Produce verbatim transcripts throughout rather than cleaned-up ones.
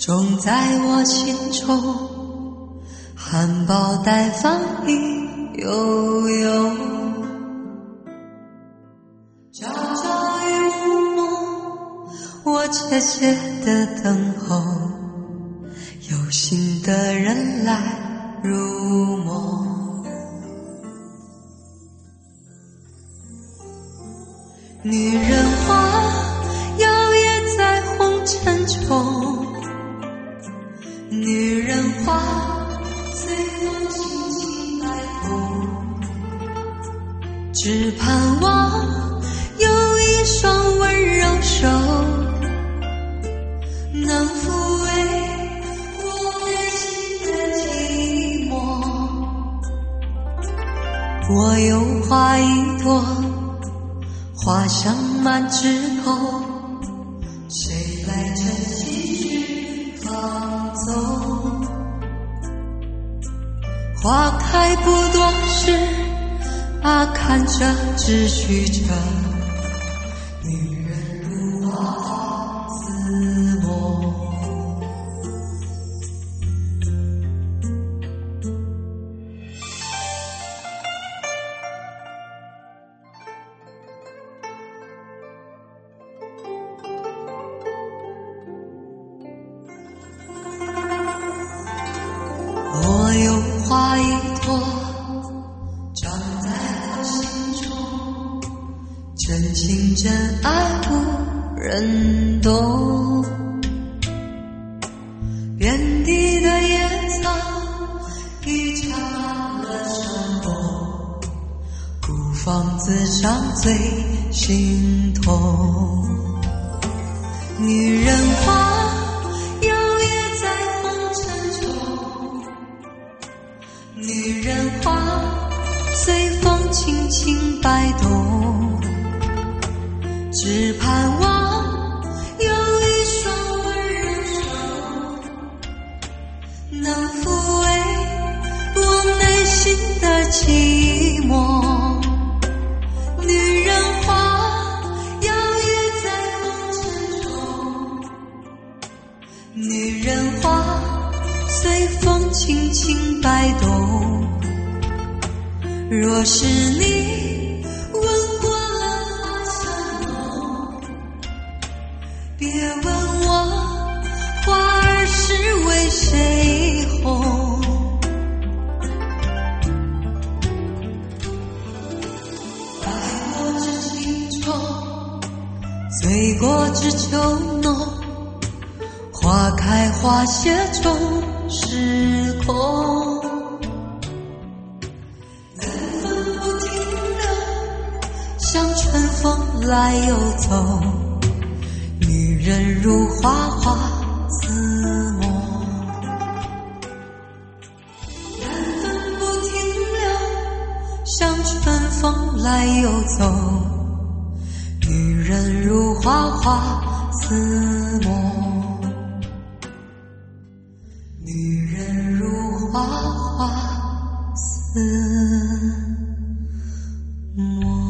种在我心中，含苞待放意悠悠，朝朝与暮暮，我切切地等候，有心的人来入梦。女人花摇曳在红尘中，女人花随风轻轻摆动，只盼望有一双温柔手能抚慰我内心的寂寞。我有花一朵，花香满枝头，谁来珍惜去放纵？花开不多时，啊，看着只许着女人如花花似梦。我有花一朵，长在我心中，真情真爱无人懂。遍地的野草已插满了山坡，孤芳自赏最心痛。女人花摇曳在红尘中，女人花随风轻轻摆动，只盼望有一双温柔手能抚慰我内心的寂寞。女人花摇曳在红尘中，女人花随风轻轻摆动，若是你闻过了花香浓，别问我花儿是为谁红。爱过知情重，醉过知酒浓，花开花谢终是空。缘分不停留，像春风来又走，女人如花花似梦。缘分不停留，像春风来又走，女人如花花似梦。女人如花花似梦。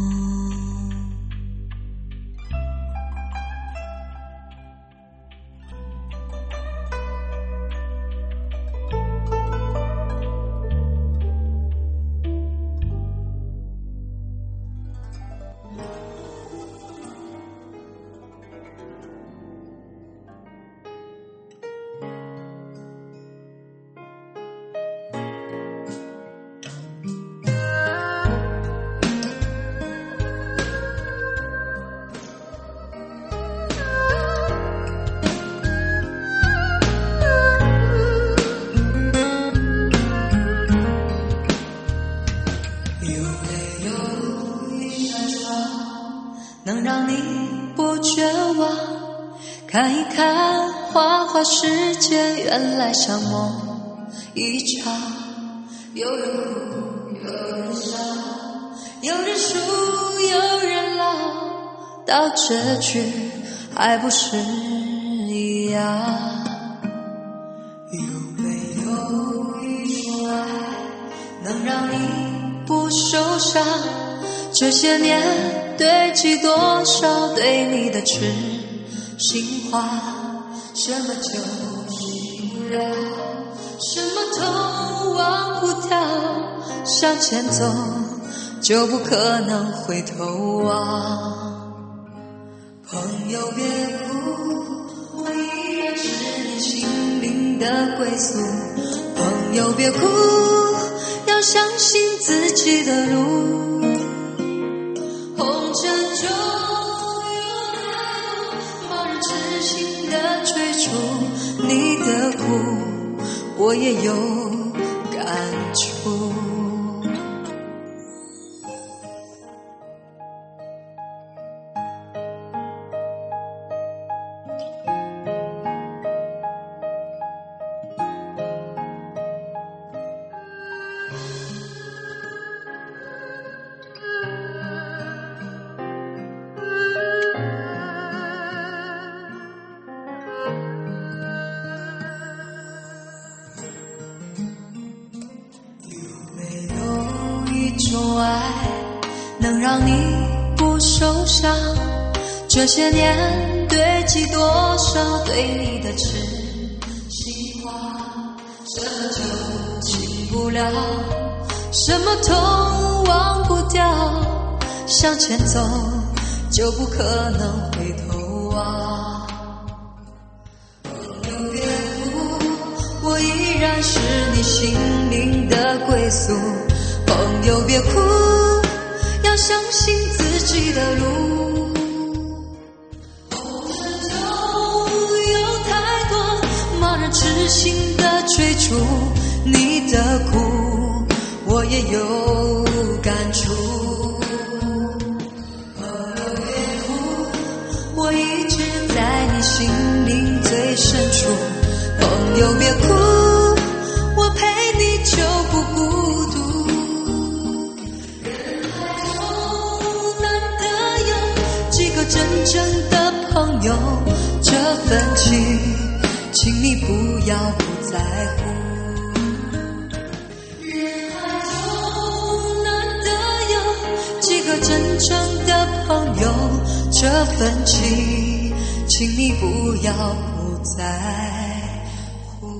能让你不绝望，看一看花花世界，原来像梦一场。有人哭，有人笑，有人输，有人老，到结局还不是一样。有没有一种爱，能让你不受伤？这些年堆积多少对你的痴心话， 什么就是不了，什么头忘不掉，向前走就不可能回头望。朋友别哭，我依然是你心灵的归宿。朋友别哭，要相信自己的路。红尘中有太多盲人痴心的追逐，你的苦我也有感触。一种爱能让你不受伤，这些年堆积多少对你的痴心话，什么就轻不了，什么头忘不掉，向前走就不可能回头望。朋友别哭，我依然是你心灵的归宿。朋友别哭，要相信自己的路。红尘中有太多盲人痴心的追逐，你的苦我也有感触。朋友别哭，我一直在你心灵最深处。朋友别哭，我陪你就不孤独。真正的朋友，这份情，请你不要不在乎。人海中难得有几个真正的朋友，这份情，请你不要不在乎。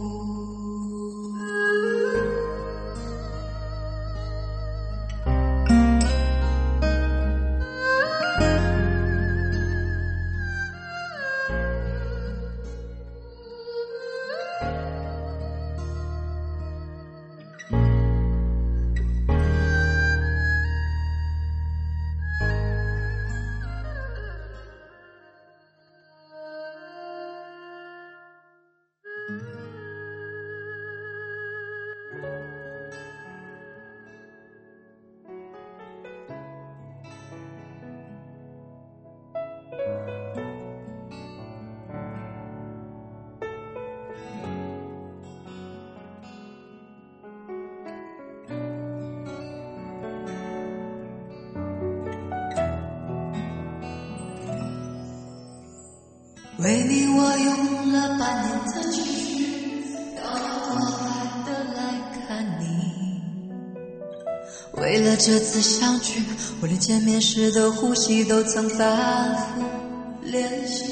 为你我用了半年的积蓄，到多来的来看你。为了这次相聚，我连见面时的呼吸都曾反复练习。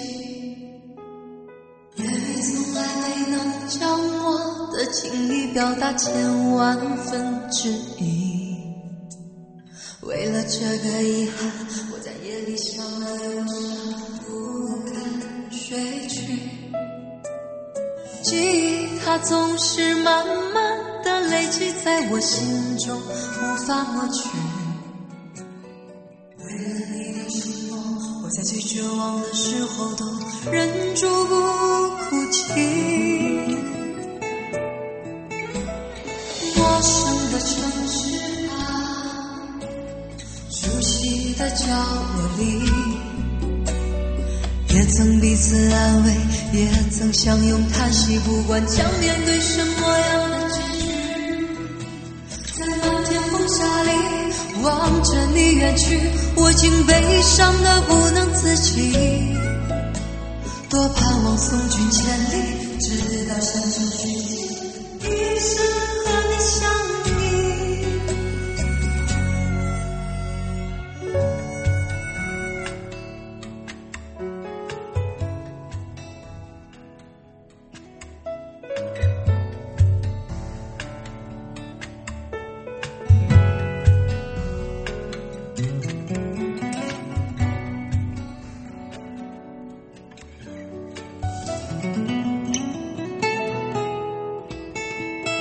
也你从来没能将我的情意表达千万分之一。为了这个遗憾，我在夜里想了忧伤，不敢睡去。记忆它总是慢慢的累积在我心中，无法抹去。为了你的承诺，我在最绝望的时候都忍住不哭泣。陌生的城市啊，熟悉的角落里，也曾彼此安慰，也曾相拥叹息，不管将面对什么样的结局。在漫天风沙里望着你远去，我竟悲伤得不能自己。多盼望送君千里，直到山穷水尽，一生和你相依。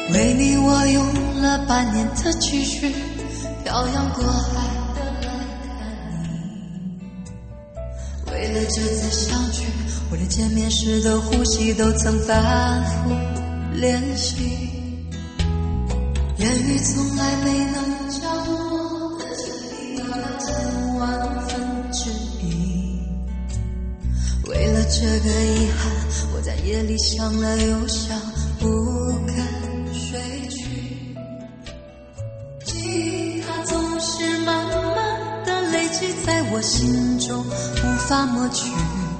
为你我用了半年的积蓄，漂洋过海的来看你。为了这次相聚，我连见面时的呼吸都曾反复练习。言语从来没能将我的情意表达成万分之一。为了这个遗憾，我在夜里想了又想，不肯睡去。记忆它总是慢慢的累积在我心中，无法抹去。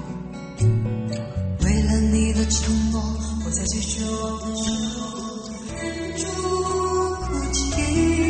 为了你的承诺，我在最绝望的时候忍住哭泣。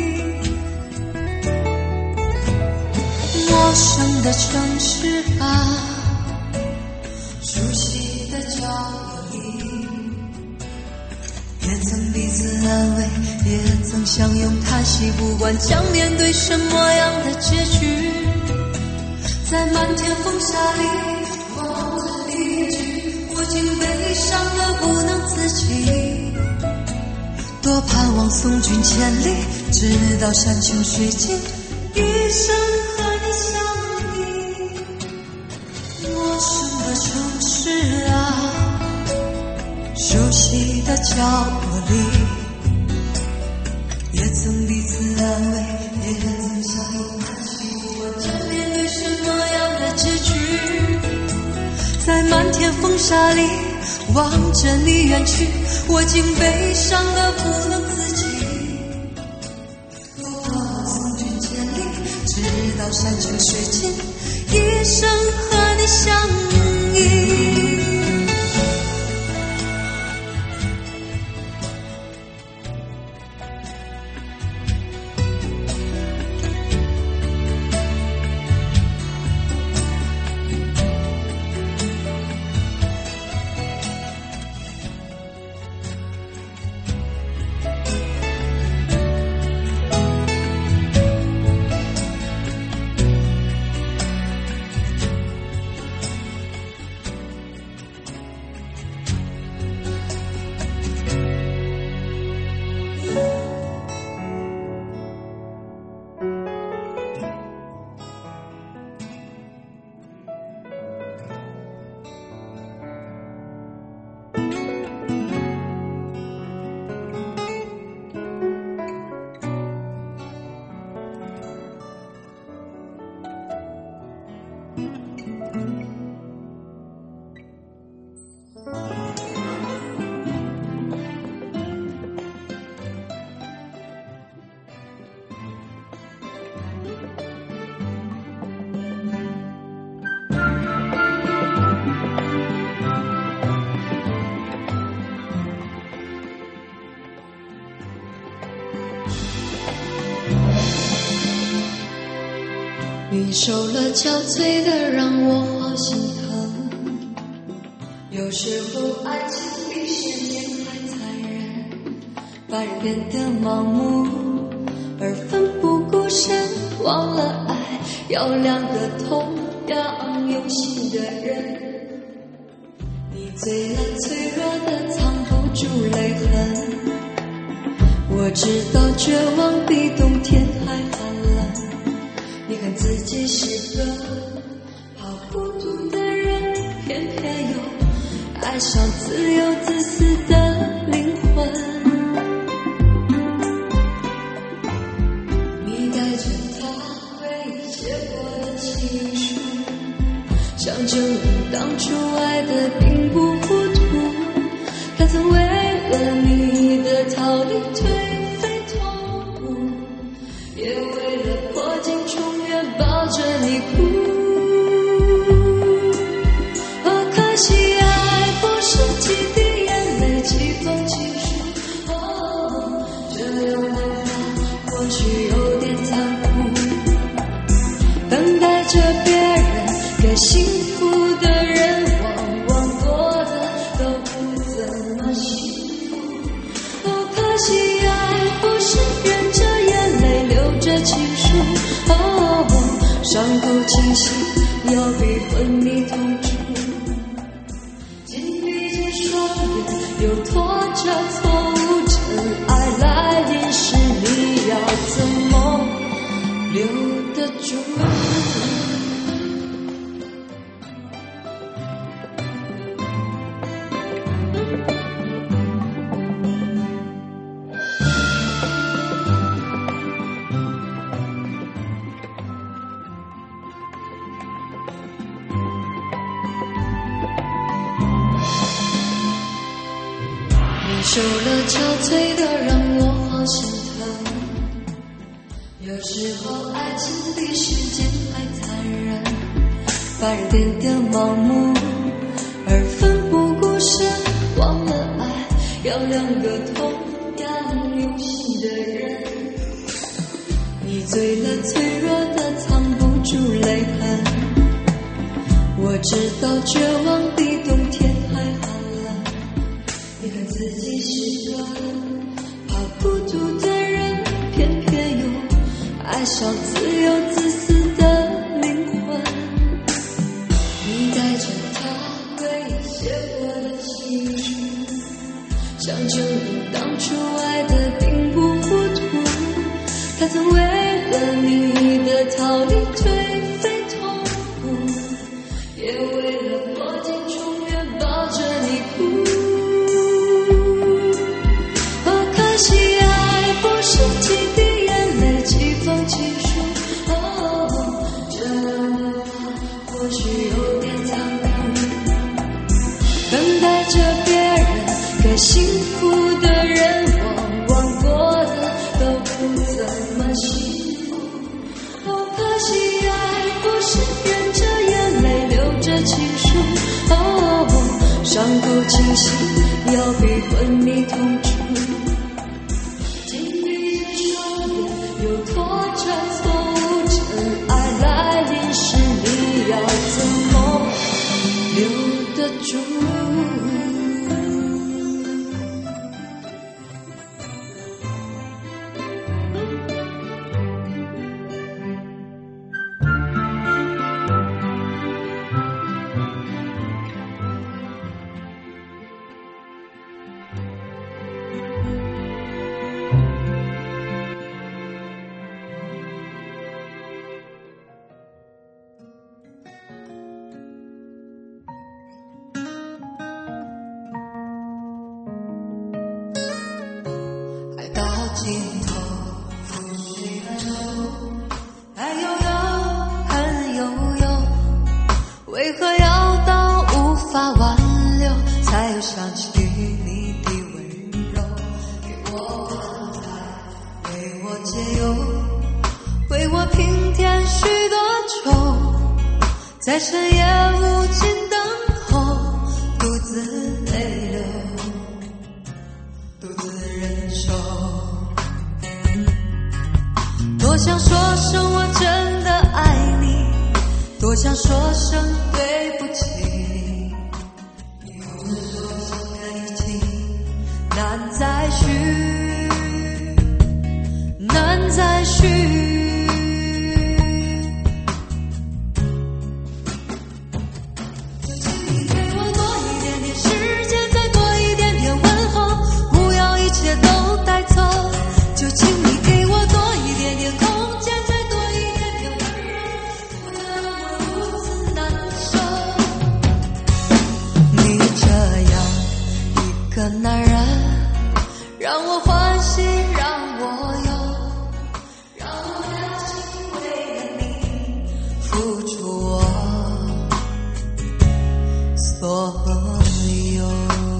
陌生的城市啊，熟悉的角落里，也曾彼此安慰，也曾相拥叹息，不管将面对什么样的结局，在漫天风沙里望着离去，我竟悲伤得不能自己。多盼望送君千里，直到山穷水尽，一生和你相依。陌生的城市啊，熟悉的角落里，也曾彼此安慰，也曾相拥叹息，不管将面对什么样的结局，在漫天风沙里望着你远去，我竟悲伤得不能自己。多盼望送君千里，直到山穷水尽，一生和你相依。你受了憔悴的让我好心疼，有时候爱情比时间还残忍，把人变得盲目而奋不顾身，忘了爱要两个同样用心的人。你最烂脆弱的藏不住泪痕，我知道绝望比冬天还寒冷，你看自己是个好孤独的人，偏偏又爱上自由自私的灵魂。你带着他为你写过的情书，想证明当初爱的并不糊涂，他曾为了你的逃离颓废痛苦，也为了破镜重圆抱着你哭。哦，可惜爱不是几滴眼泪几封情书，哦，这样的话或许有点残酷，等待着别人给幸福的人往往过得都不怎么幸福。哦，可惜爱不是忍着眼泪流着情书，哦，伤口清晰要比昏迷痛楚，紧闭着双眼又拖着错误尘埃。 住。你受了憔悴的让我好心疼，有时候爱情比时间还残忍，把人点点盲目而奋不顾身，忘了爱要两个同样有心的人。你醉了脆弱的藏不住泪痕，我知道绝望比冬天还寒冷，你恨自己是个怕孤独的人，偏偏又爱上自由自私的灵魂。你带着他为你写过的情书，想证明当初爱的并不糊涂。他曾为了你的逃离颓废痛苦，也为了破镜重圆抱着你哭。哦，可惜爱不是几滴眼泪几封情书。哦，这样的话或许有点残酷，等待着别人给幸福的人，往往过的都不怎么幸福。哦，可惜爱不是忍着眼泪流着情书。哦，伤口清晰要比昏迷痛楚，紧闭着双眼又拖着错误，真爱来临时你要怎么留得住？尽头覆水难收，爱悠悠，恨悠悠，为何要到无法挽留，才又想起你的温柔，给我关怀，为我解忧，为我平添许多愁，在深夜无尽等候，独自泪流，独自忍受。多想说声我真的爱你，多想说声对不起，以后的所有感情难再续，难再续。个男人让我欢喜，让我忧，让我的心为了你付出我所有。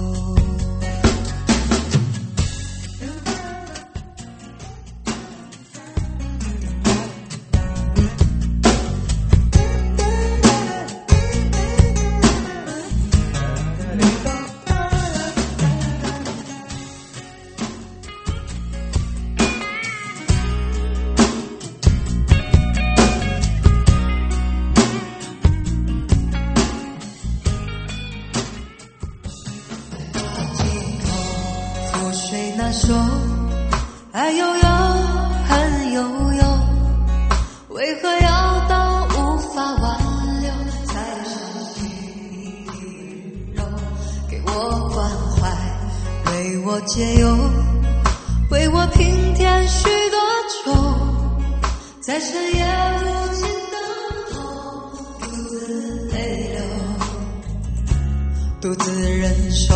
水难收，爱悠悠，恨悠悠，为何要到无法挽留，才想起你的温柔，给我关怀，为我解忧，为我平添许多愁， 在深夜无尽等候，独自泪流，独自忍受。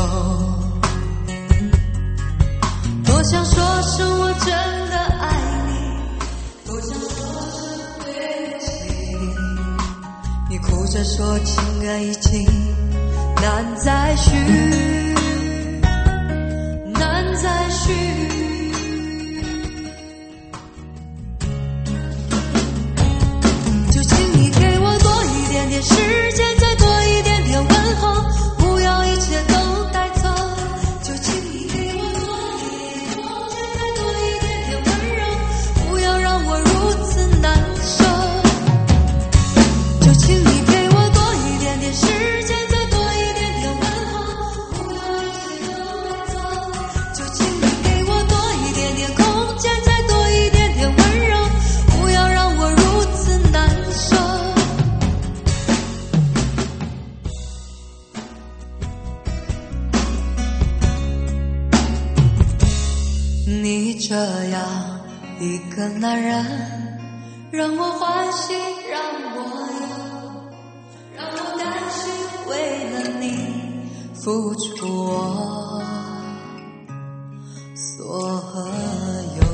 多想说声我真的爱你，多想说声对不起，你哭着说情爱已经难再续，难再续。就请你给我多一点点时间，再多一点点问候，不要一切都带走。就请你给我多一点空间，再多一点点温柔，不要让我如此难受。就请你给我多一点点时间，再多一点点问候，不要一切都带走。就请你给我多一点点空间，再多一点点温柔，不要让我如此难受。你这样一个男人，让我欢喜，让我忧，让我甘心为了你付出我所有。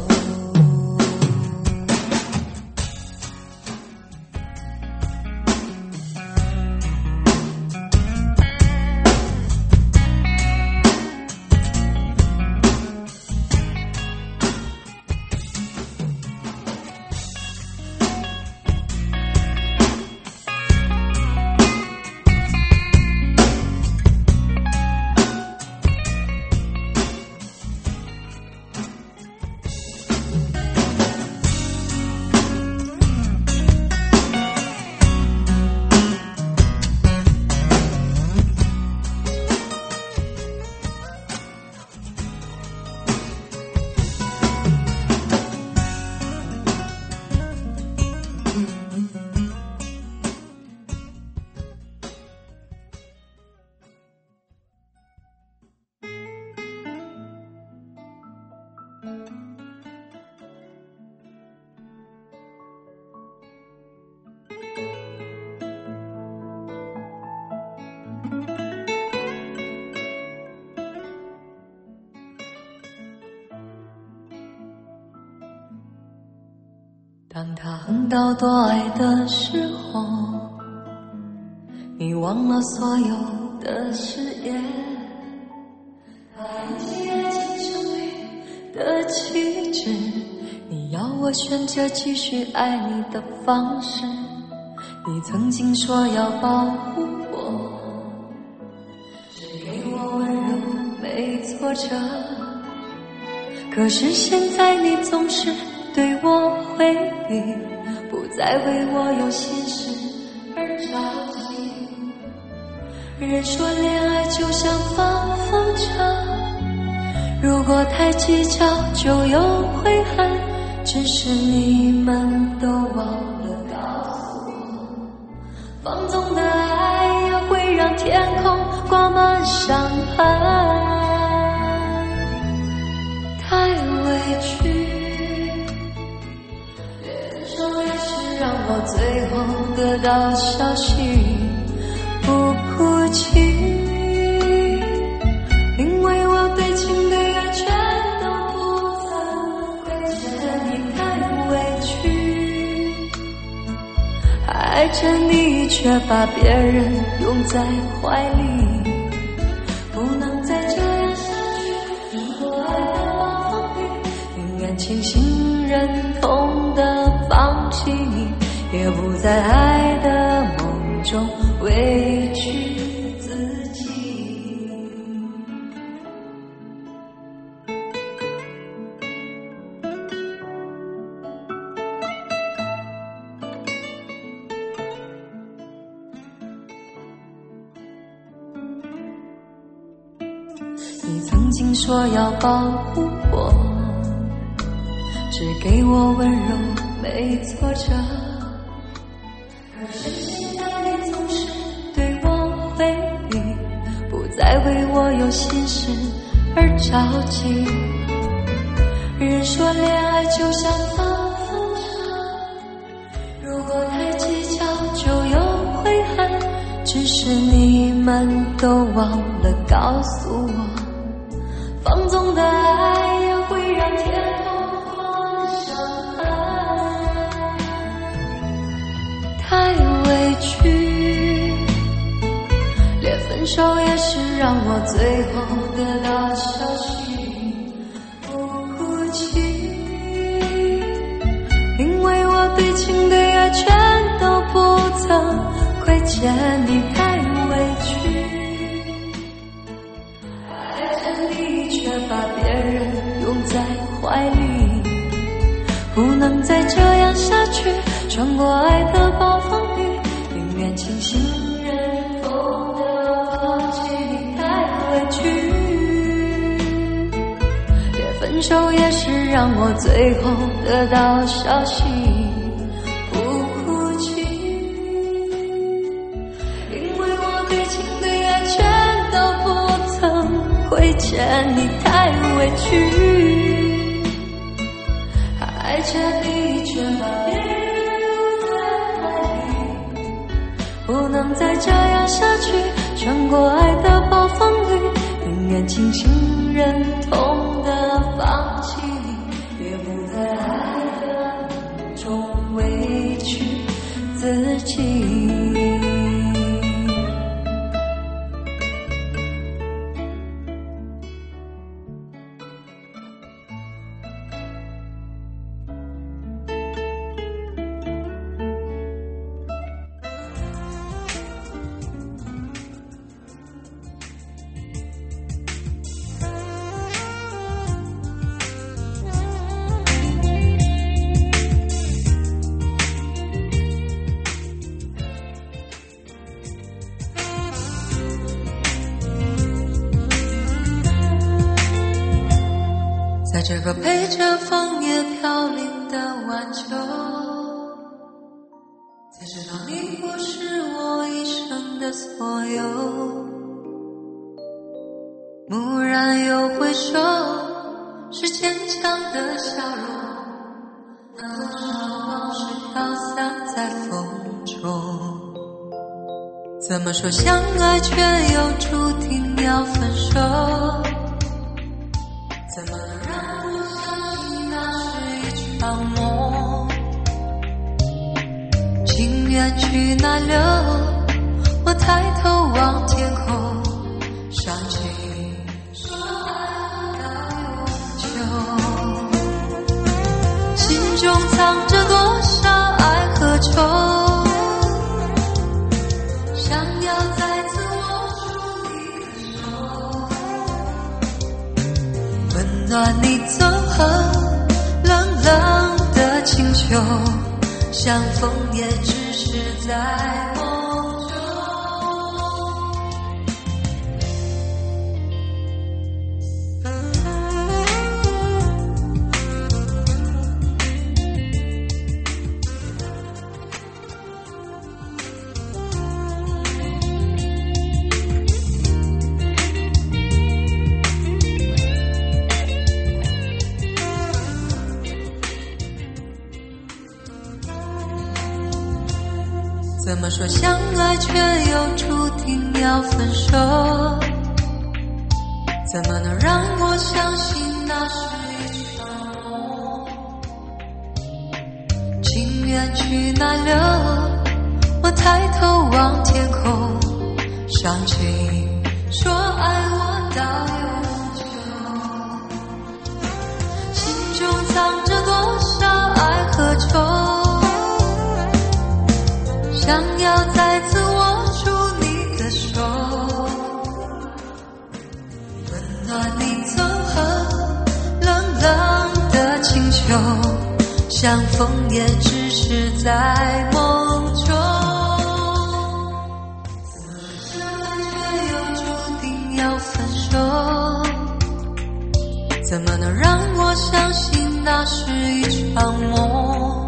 当他恨到多爱的时候，你忘了所有的誓言，他已经爱情胜利的旗帜，你要我选择继续爱你的方式。你曾经说要保护我，只给我温柔没挫折，可是现在你总是对我回避，不再为我有心事而着急。人说恋爱就像放风筝，如果太计较就有悔恨，只是你们都忘了告诉我，放纵的爱也会让天空挂满伤痕。太委屈，让我最后得到消息不哭泣，因为我对情对爱全都不曾亏欠你，太委屈，爱着你却把别人拥在怀里，不能再这样下去。如果爱的暴风雨，宁愿清醒忍痛的放弃你，也不在爱的梦中委屈自己。你曾经说要保护我，只给我温柔没挫折，可是现在你总是对我回避，不再为我有心事而着急。人说恋爱就像放风筝， 是你们都忘了告诉我，放纵的爱也会让天空多伤痕。太委屈，连分手也是让我最后得到消息不哭泣，因为我对情对爱全都不曾亏欠你，太委屈，爱着你却把别人拥在怀里，不能再这样下去，穿过爱的暴风雨，宁愿清醒忍痛的放弃你，太委屈，连分手也是让我最后得到消息亏欠你，太委屈，爱着你却把别人拥在怀里，不能再这样下去，穿过爱的暴风雨，宁愿清醒忍痛的放弃你，也不在爱的梦中委屈自己。在这个陪着枫叶飘零的晚秋，才知道你不是我一生的所有。蓦然又回首，是坚强的笑容，那多少往事飘散在风中。怎么说相爱却又注定要分手？怎么能让我相信那是一场梦？情缘去哪流？我抬头望天空，想起说爱到永久，心中藏着多少爱和愁，想要再次握住你的手，温暖你纵横冷冷的清秋，相逢也只是在梦中。怎么说相爱却又注定要分手？怎么能让我相信那是一场梦？情缘去哪流？我抬头望天空，想起说爱我到永久，心中藏着多少爱和愁，想要再次握住你的手，温暖你纵横冷冷的清秋，相逢也只是在梦中。怎么却又注定要分手？怎么能让我相信那是一场梦？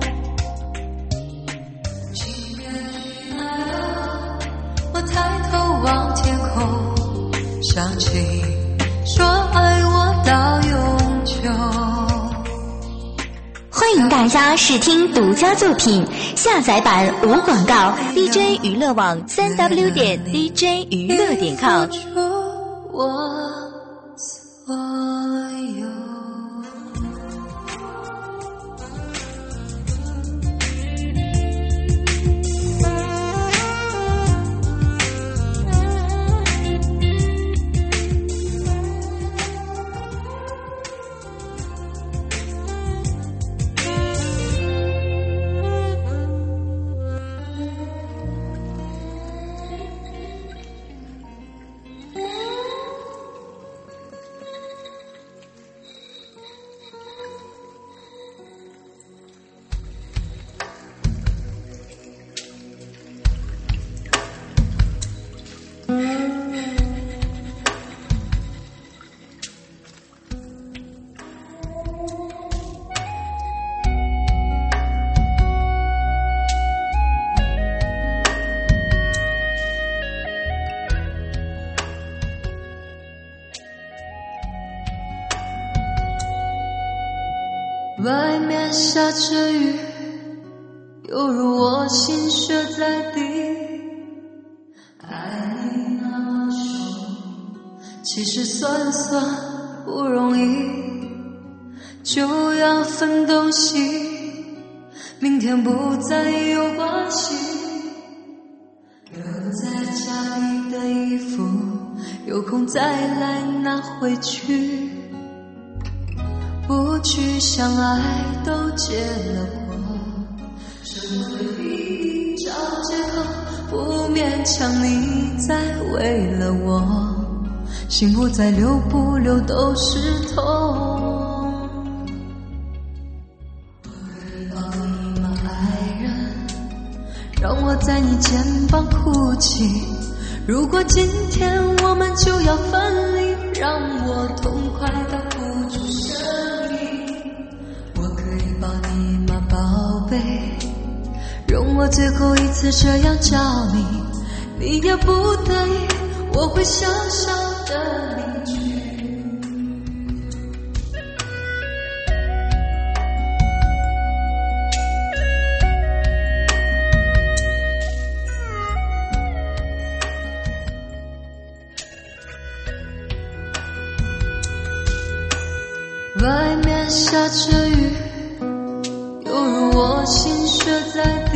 抬头望天空，想起说爱我到永久。 欢迎大家试听独家作品，下载版无广告 D J 娱乐网三 W 点 D J 娱乐点 com。 我所有。外面下着雨，犹如我心血在地。爱你那么熟，其实算算不容易，就要分东西，明天不再有关系。留在家里的衣服，有空再来拿回去。不去相爱都结了果，怎么必找借口，不勉强你再为了我，心不再流不流都是痛。我可以抱你吗爱人，让我在你肩膀哭泣，如果今天我们就要分离，让我痛快地付出生命。我可以抱你吗宝贝，容我最后一次这样叫你，你也不得已，我会小小的离去。外面下着雨，犹如我心血在地。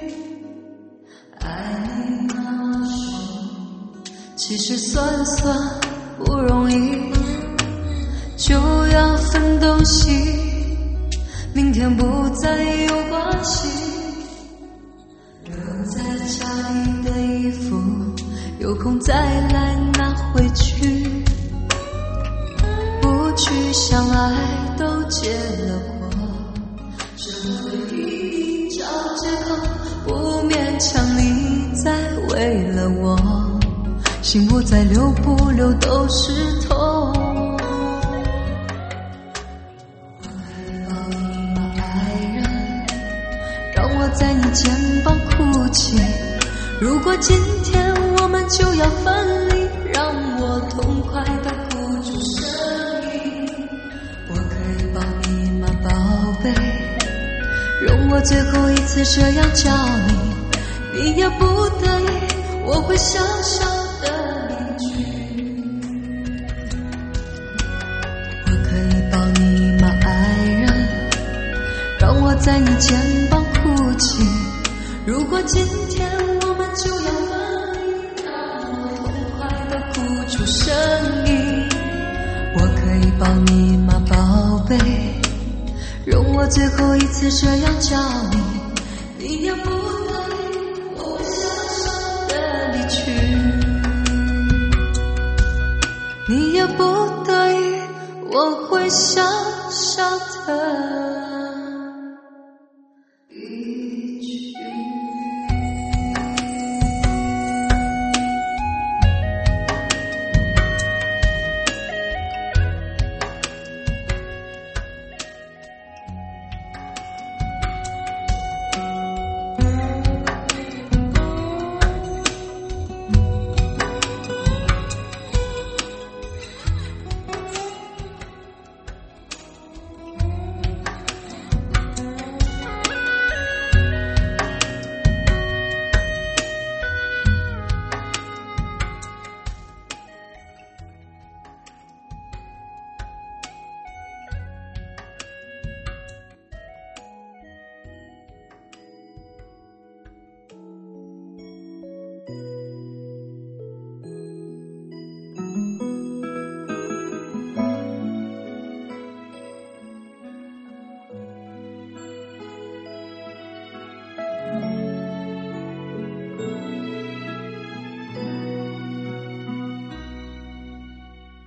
爱你那么熟，其实算算不容易，就要分东西，明天不再有关系。留在家里的衣服，有空再来拿回去。去相爱都结了果，怎么必找借口，不勉强你再为了我，心不再流不流都是痛。我可以抱你吗爱人，让我在你肩膀哭泣，如果今天我们就要分离，让我痛快地付出生命。容我最后一次这样叫你，你也不得已，我会小小的离去。我可以抱你吗爱人，让我在你肩膀哭泣，如果今天我们就要分离，让我痛快地付出生命。我可以抱你吗宝贝，容我最后一次这样叫你，你也不得已，我会小小的离去。你也不得已，我会小小的离去。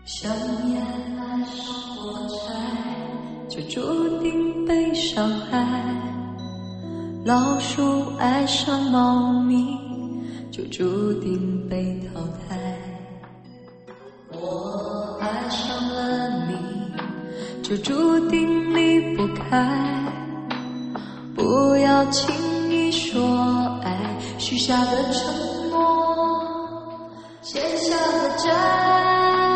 想念爱上火柴，就注定被伤害。老鼠爱上猫咪，就注定被淘汰。我爱上了你，就注定离不开。不要轻易说爱，许下的承诺，欠下的债。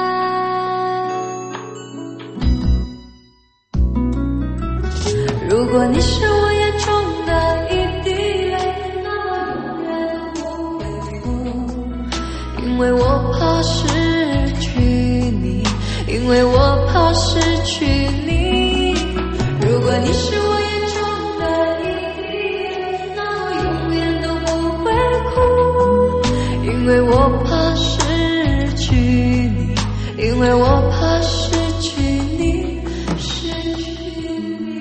如果你是我眼中的一滴泪，那我永远不会哭，因为我怕失去你，因为我怕失去你。如果你是我眼中的一滴泪，那我永远都不会哭，因为我怕失去你，因为我怕失去你，失去你。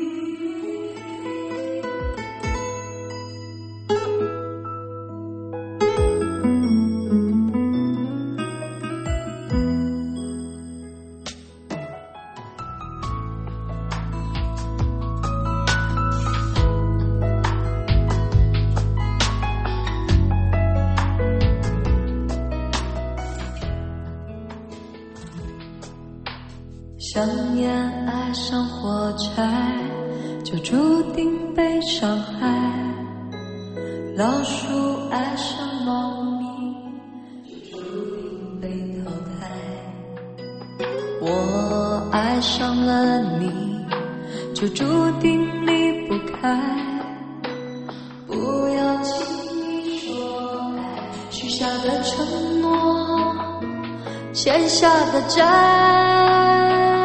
想念爱上火柴，就注定被伤害。老鼠爱上猫咪，就注定被淘汰。我爱上了你，就注定离不开。不要轻易说爱，许下的承诺，欠下的债。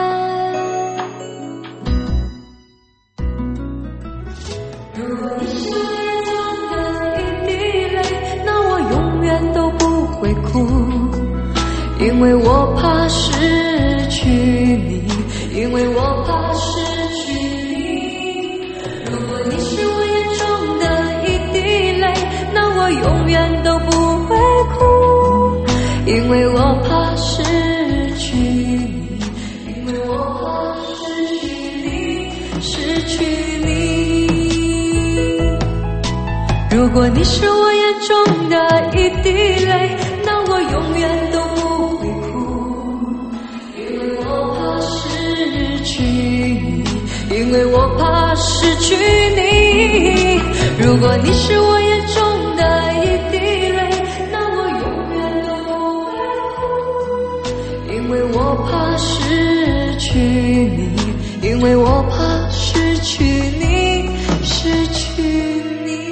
如果你是我眼中的一滴泪，那我永远都不会哭，因为我怕失去你，因为我怕失去你。如果你是我眼中的一滴泪，那我永远都不会哭，因为我怕失去你，因为我怕失去你，失去你。如果你是我眼中的一滴泪，那我永远都不会哭，因为我怕失去你，因为我怕失去你。如果你是我眼中的一滴泪，那我永远都不会哭，因为我怕失去你，因为我怕失去你，失去你。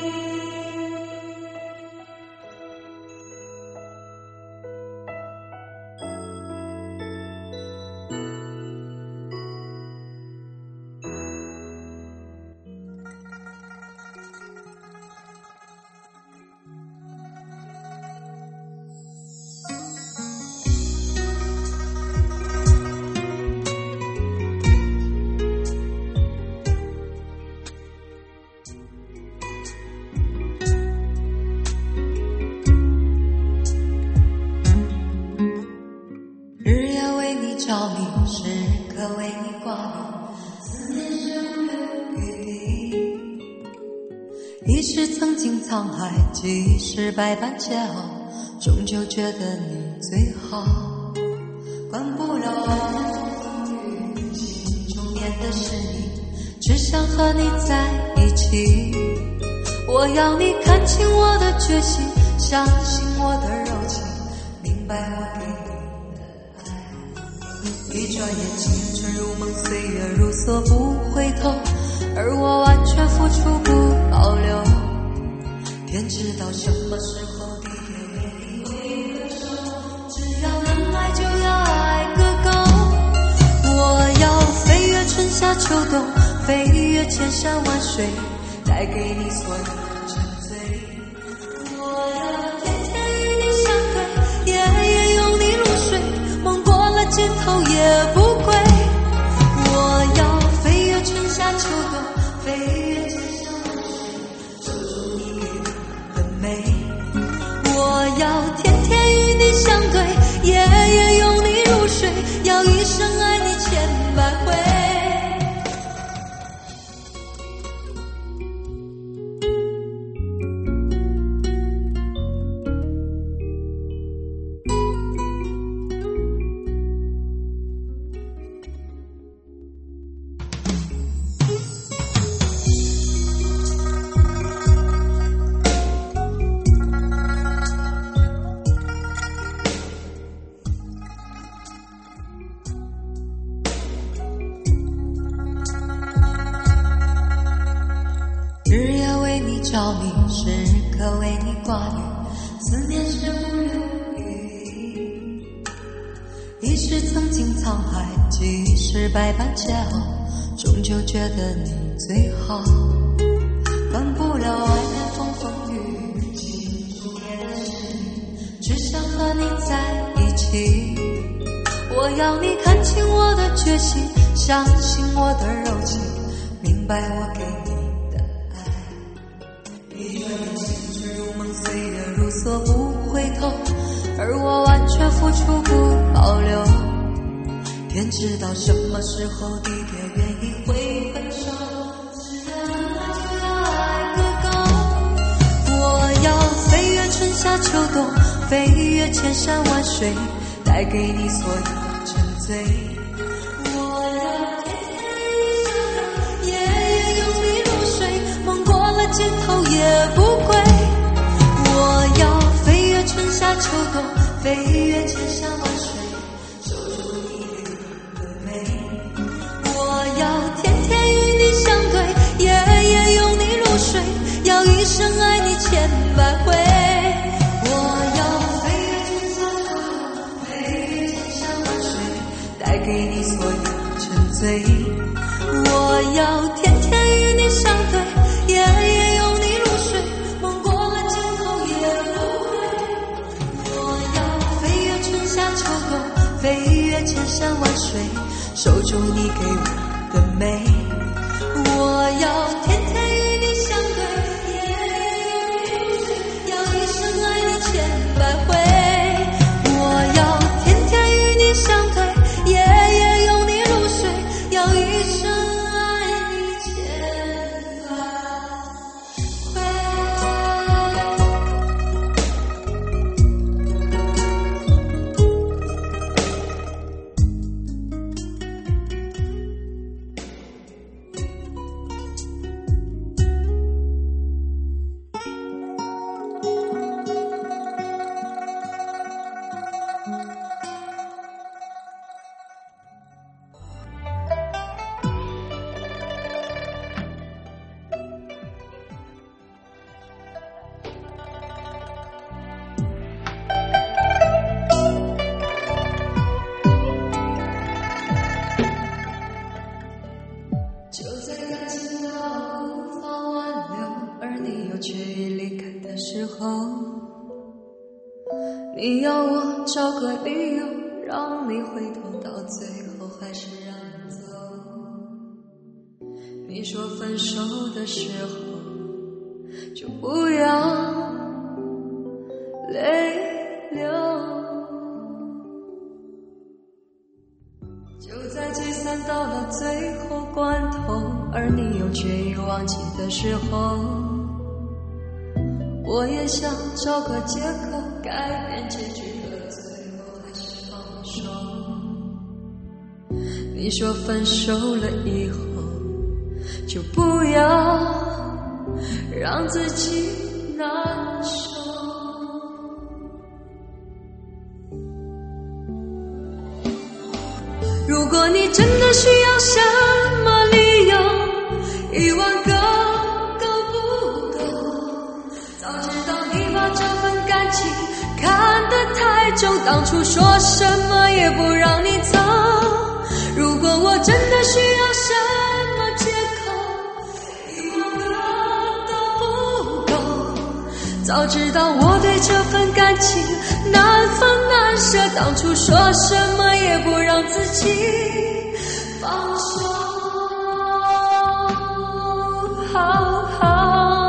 照明，时刻为你挂念，思念是无言雨滴。一时曾经沧海，几时百般煎熬，终究觉得你最好。管不了爱的风雨，心中念的是你，只想和你在一起。我要你看清我的决心，相信我的柔情，明白我给你。一转眼青春如梦，岁月如梭不回头，而我完全付出不保留。天知道什么时候地铁为你挥手，只要能爱就要爱个够。我要飞越春夏秋冬，飞越千山万水，带给你所有的沉醉。我要天天与你相对，夜夜拥你入睡，梦过了尽头也不归。我要飞越春夏秋冬，飞越千山万水，守住你给我的美。我要天天与你相对，夜夜拥你找你，时刻为你挂念，思念是无留余地。已是曾经沧海，即使百般煎熬，终究觉得你最好。管不了外面风风雨雨，记住也的是你，只想和你在一起。我要你看清我的决心，相信我的柔情，明白我给你的爱。你愿意青春如梦，岁月如梭不回头，而我完全付出不保留。天知道什么时候地点原因会分手，只要爱就要爱个够。我要飞越春夏秋冬，飞越千山万水，带给你所有沉醉。我要天天与你相拥，夜夜拥你入睡，梦过了尽头也不归。我要飞越春夏秋冬，飞越千山万水，守住你给我的美。我要天天与你相对，夜夜拥你入睡，要一生爱你千百回。我要飞越春夏秋冬，飞越千山万水，带给你所有沉醉。我要天天与你相对，夜夜拥你入睡，梦过了尽头也不归。我要飞越春夏秋冬，飞越千山万水，守住你给我的美。我要天天与你相对，夜夜拥你入睡，要一生爱你千百回。我要天天与你相对，夜夜拥你入睡，要一生爱你千百回。就在感情到无法挽留，而你又决意离开的时候，你要我找个理由让你回头，到最后还是让你走。你说分手的时候就不要泪流，就在聚散到了最后关头，而你又决意忘记的时候，我也想找个借口改变结局，可最后还是放手。你说分手了以后就不要让自己难受，如果你真的需要什么理由，一万个够不够？早知道你把这份感情看得太重，当初说什么也不让你走。如果我真的需要什么借口，一万个都不够。早知道我对这份感情难分难舍，当初说什么也不让自己放手。好好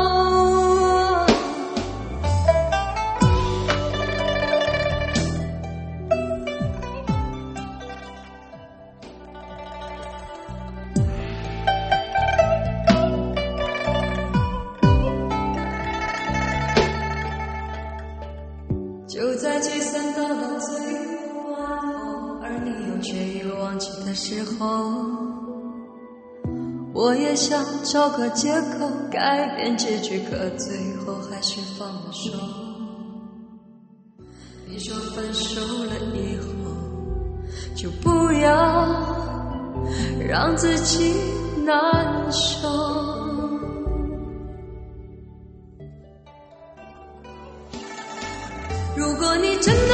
就在聚散到了最关头，而你又决意忘记的时候，我也想找个借口改变结局，可最后还是放了手。你说分手了以后就不要让自己难受，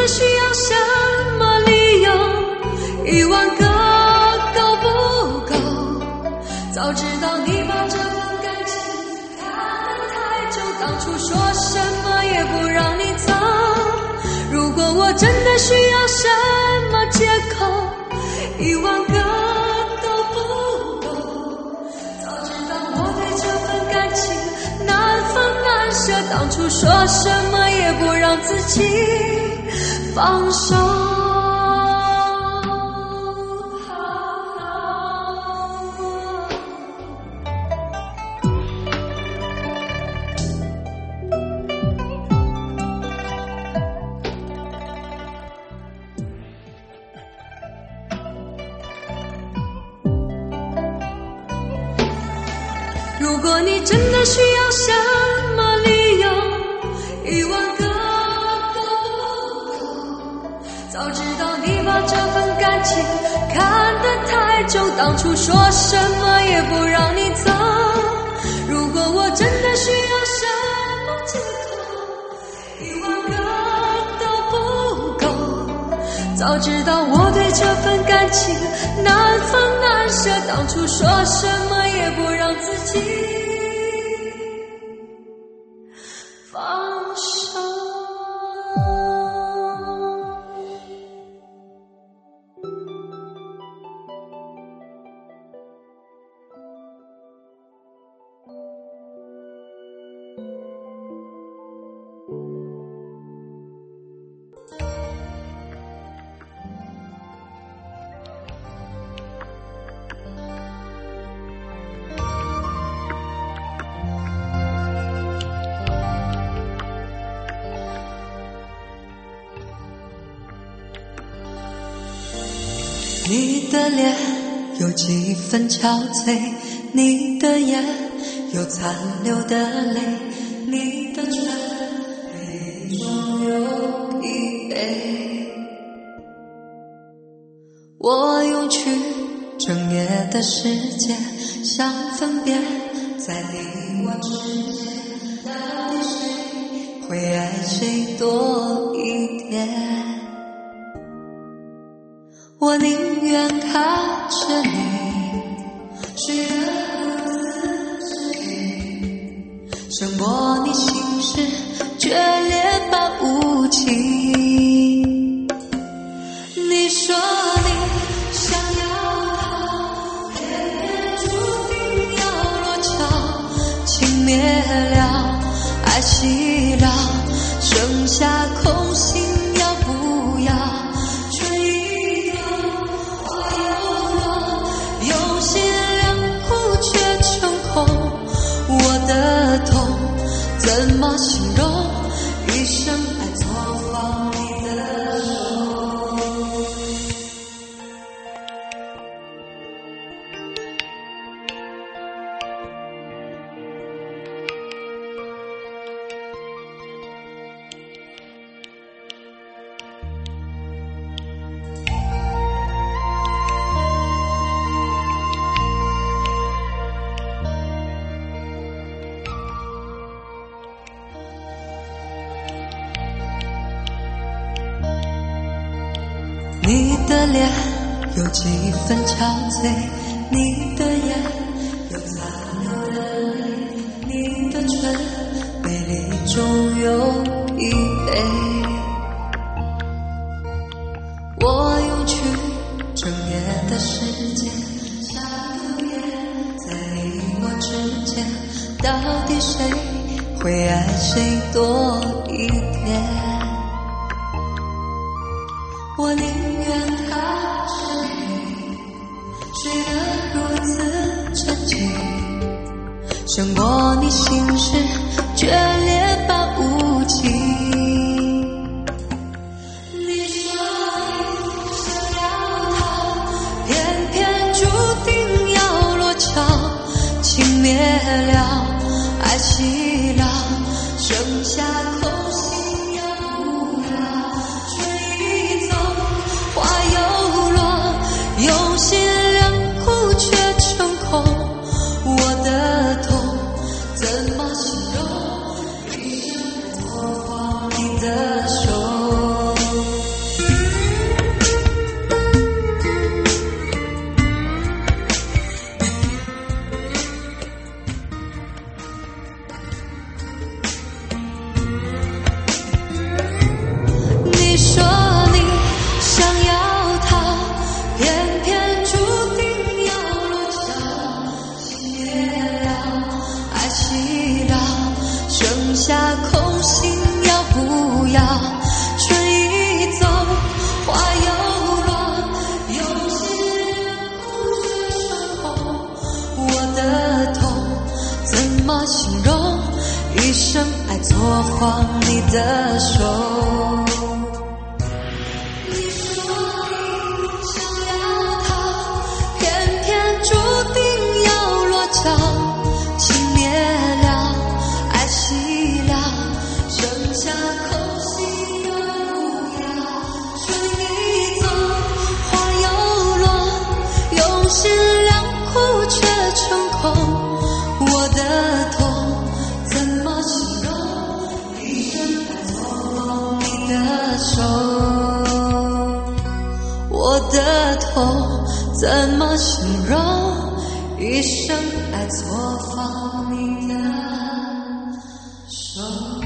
的需要什么理由？一万个够不够？早知道你把这份感情看得太重，当初说什么也不让你走。如果我真的需要什么借口，一万个都不够。早知道我对这份感情难分难舍，当初说什么也不让自己放手。如果你真的需要什么理由，一万个都不够。早知道你把这份感情看得太重，当初说什么也不让你走。如果我真的需要什么借口，一万个都不够。早知道我对这份感情难分难舍，当初说什么也不让自己放手。你的脸有几分憔悴，你的眼有残留的泪，你的唇杯中有疲惫。我用去整夜的时间，想分辨在你我之间，到底谁会爱谁多一点。我宁愿看着你睡得如此之紧，胜过你心事决裂般无情。你说你想要他，偏偏注定要落桥，情灭了，爱熄了，剩下空心要不要？怎么形容一生爱错放你的手？你的脸有几分憔悴，你的眼有残留的泪，你的唇杯里终有疲惫。我用去整夜的时间，想分辨在你我之间，到底谁会爱谁多一点。我宁愿看着你睡得如此沉静，胜过你心事决裂般无情。你说你想要他，偏偏注定要落桥，情灭了，爱熄了，剩下空心要不要？用心良苦却成空，我的痛怎么形容？一生错放你的手。 晃你的手。你说你想要逃，偏偏注定要落脚，情灭了，爱熄了，剩下空隙又不要。随你走，花又落，用心良苦却成空。我的痛怎么形容？一生在错你的手。我的痛怎么形容？一生爱错放你的手。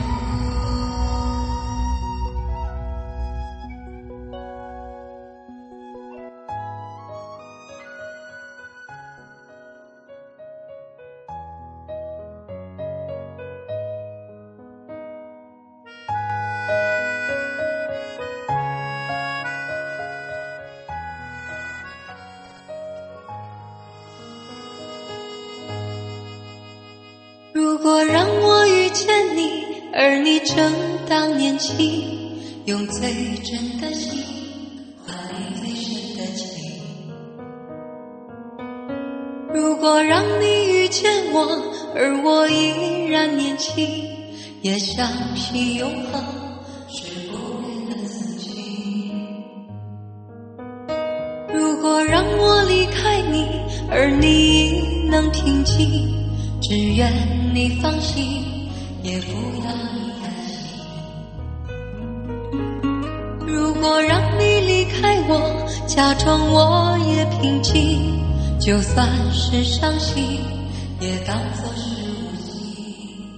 如果让我遇见你，而你正当年轻，用最真的心换你最深的情。如果让你遇见我，而我依然年轻，也相信永恒是不变的自己。如果让我离开你，而你能平静，只愿你放心，也不要你担心。如果让你离开我，假装我也平静，就算是伤心，也当作是无心。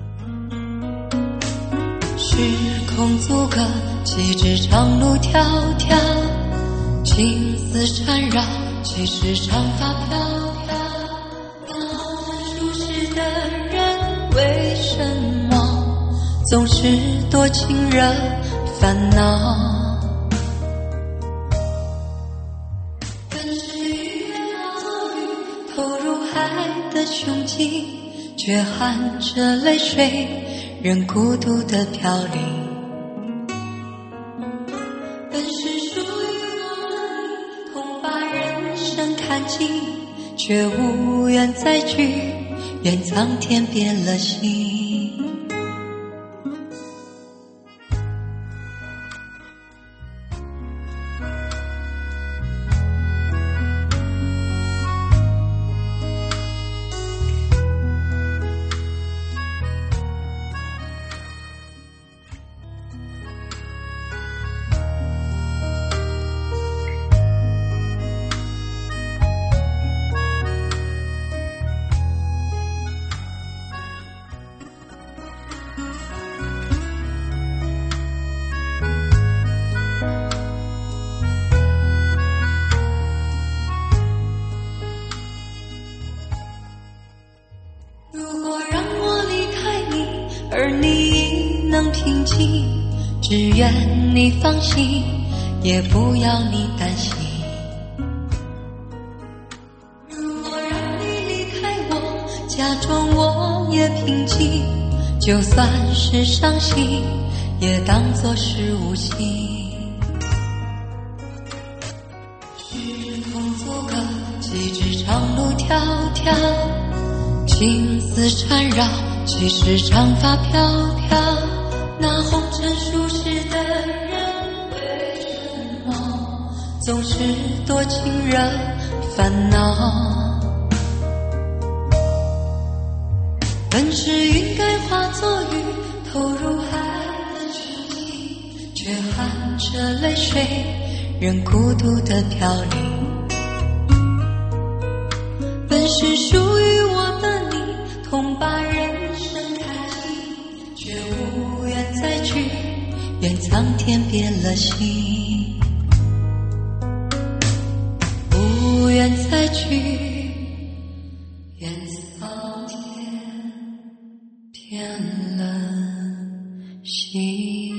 时空阻隔，几指长路迢迢，情丝缠绕，几时长发飘飘。为什么总是多情人烦恼？本是鱼化作鱼，投入海的穷尽，却含着泪水，任孤独的飘零。本是属于我的你，痛把人生看尽，却无缘再聚，愿苍天变了心。而你能平静，只愿你放心，也不要你担心。如果让你离开我，假装我也平静，就算是伤心，也当作是无心。时空阻隔，几指长路迢迢，情丝缠绕，几时长发飘飘。那红尘俗世的人，为什么总是多情惹烦恼？本是云该化作雨，投入海的穷尽，却含着泪水，任孤独的飘零。本是属于我的你，痛把人生看尽，却无缘再聚，愿苍天变了心。无缘再聚，愿苍天变了心。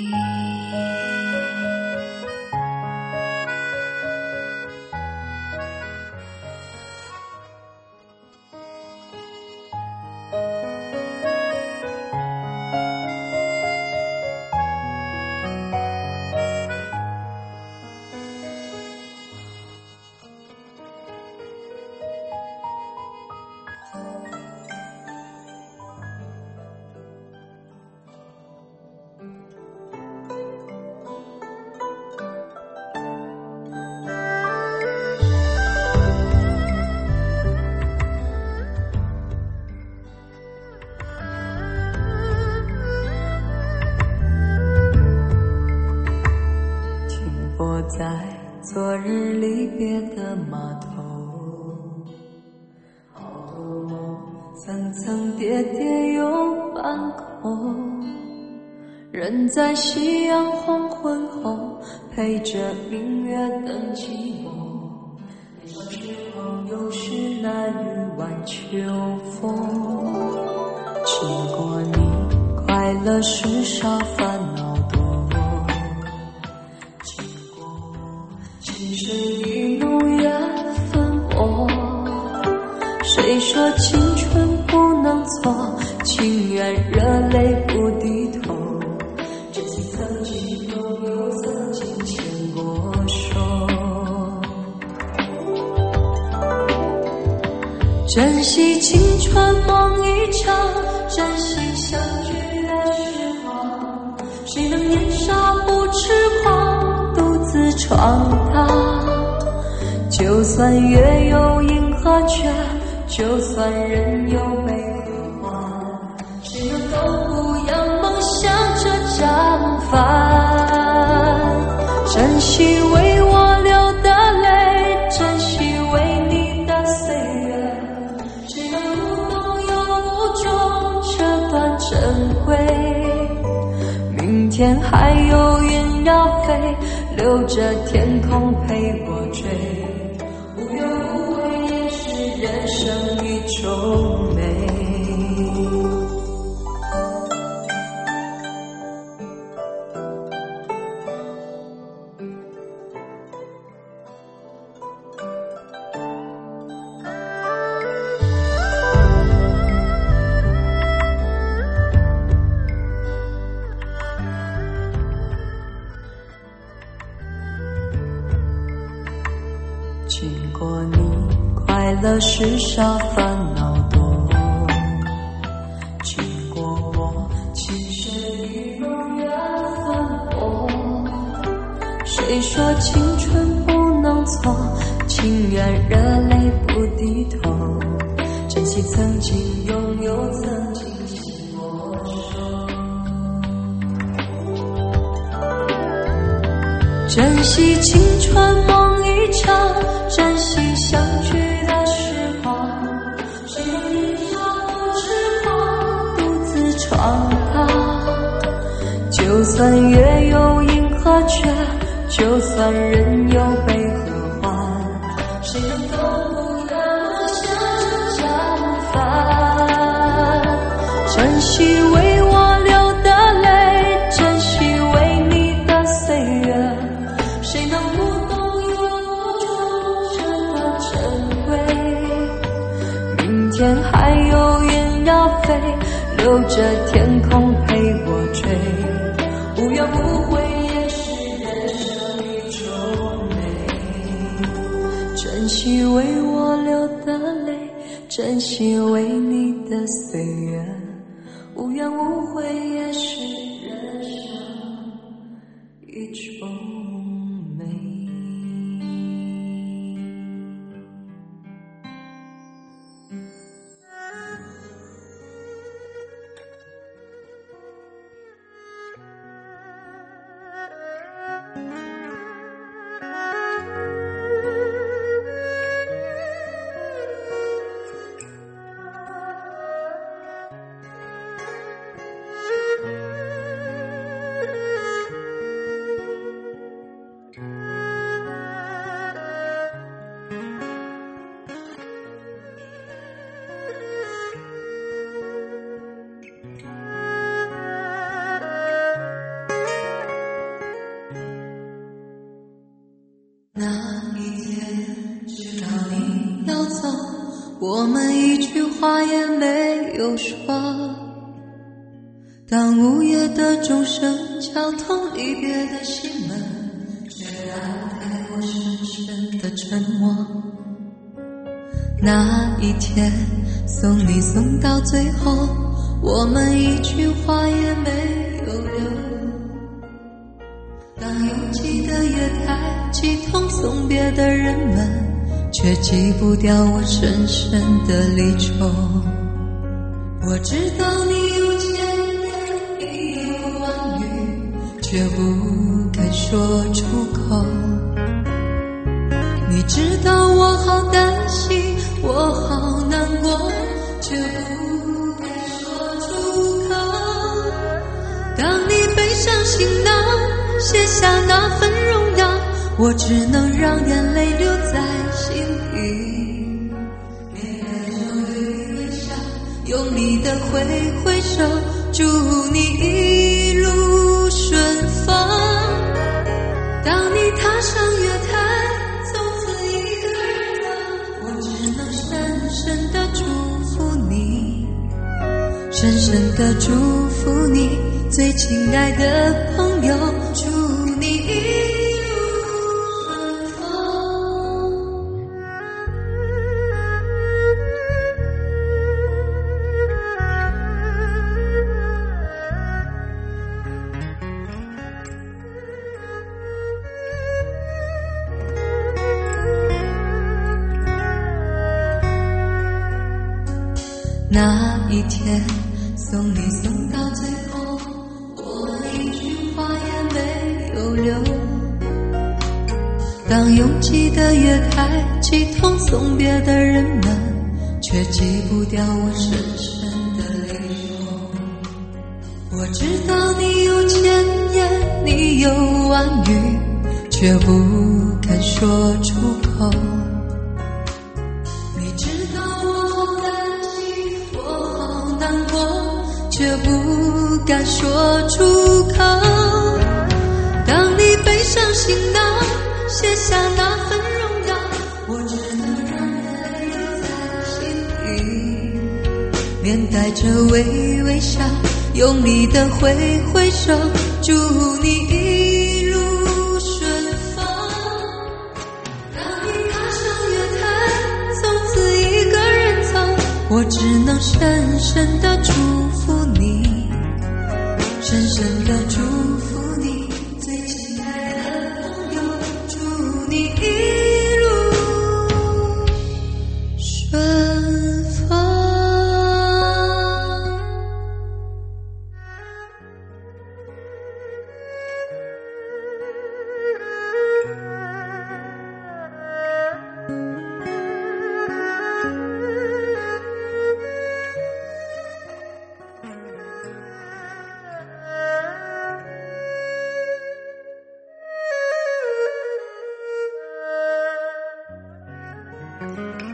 日离别的码头，好多梦层层叠叠又翻空，人在夕阳黄昏后陪着明月等寂寞，那时候又是那日晚秋风。经过你快乐时少烦恼多，经过我情深意浓也分薄，谁说青春不能错，情愿热泪不低头，珍惜曾经拥有，曾经牵过手，珍惜青春梦一场，珍惜相聚的时光，谁能年少不痴狂，独自闯荡，就算月有阴和缺，就算人有悲和欢，谁能够不让梦想着绽放，珍惜为我流的泪，珍惜为你的岁月，谁能不懂又不懂这段珍贵，明天还有云要飞，留着天空陪我追，无怨无悔也是人生一种美。经过你快乐时少烦恼多，经过我情深意浓也分薄，谁说青春不能错，情愿热泪不低头，珍惜曾经拥有，曾经牵过手，珍惜青春梦一场，珍惜相聚的时光，谁能年少不痴狂，独自闯荡，就算月有阴和缺，就算人有悲和欢，谁能够不让梦想着绽放，珍惜为我流的泪，珍惜为你的岁月，谁能不懂又不懂这段珍贵，明天还有云要飞，留着天空陪我追，无怨无悔也是人生一种美，珍惜为我流的泪，珍惜为你的岁月，无怨无悔也是人生一种美。那一天知道你要走，我们一句话也没有说，当午夜的钟声敲痛离别的心门，却打开我深深的沉默。那一天送你送到最后，我们一句话也没有留，当拥挤的月台挤痛送别的人们，却挤不掉我深深的离愁。我知道你有千言一有万语，却不肯说出口。 你知道我好担心，我好难过，却不敢说出口。当你背上行囊，卸下那份荣耀，我只能让眼泪留在心里。面带着微笑，用力的挥挥手，祝你一路顺风。当你踏上月台，从此一个人走，我只能深深地祝福你，深深地祝福你，最亲爱的朋友，祝你一路顺风。那一天送你送到最后，我一句话也没有留。当拥挤的月台挤痛送别的人们，却挤不掉我深深的泪流。我知道你有千言，你有万语，却不敢说出口。你知道我好担心，我好难过，却不敢说出口。当你背上行囊，卸下那份荣耀，我只能让眼泪留在心里。面带着微微笑，用力的挥挥手，祝你一路顺风。当你踏上月台，从此一个人走，我只能深深地祝福你，深深地祝福你，最亲爱的朋友，祝你一路顺风。 嗯。